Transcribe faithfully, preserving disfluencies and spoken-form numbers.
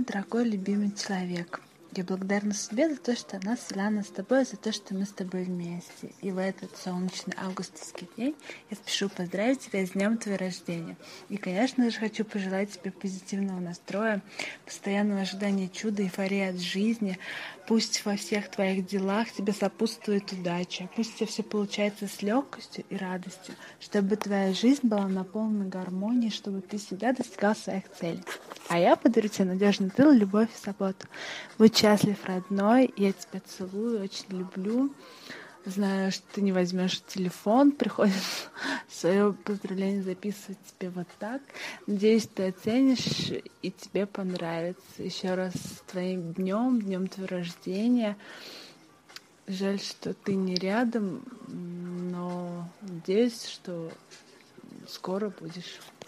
дорогой любимый человек, я благодарна судьбе за то, что она свела нас с тобой, за то, что мы с тобой вместе. И в этот солнечный августовский день я спешу поздравить тебя с днем твоего рождения. И, конечно же, хочу пожелать тебе позитивного настроя, постоянного ожидания чуда, эйфории от жизни. Пусть во всех твоих делах тебе сопутствует удача. Пусть у тебя все получается с легкостью и радостью, чтобы твоя жизнь была наполнена гармонией, чтобы ты всегда достигал своих целей. А я подарю тебе надежный тыл, любовь и заботу. Будь счастлив, родной, я тебя целую, очень люблю. Знаю, что ты не возьмешь телефон, приходится свое поздравление записывать тебе вот так. Надеюсь, ты оценишь и тебе понравится. Еще раз с твоим днем, днем твоего рождения. Жаль, что ты не рядом, но надеюсь, что скоро будешь.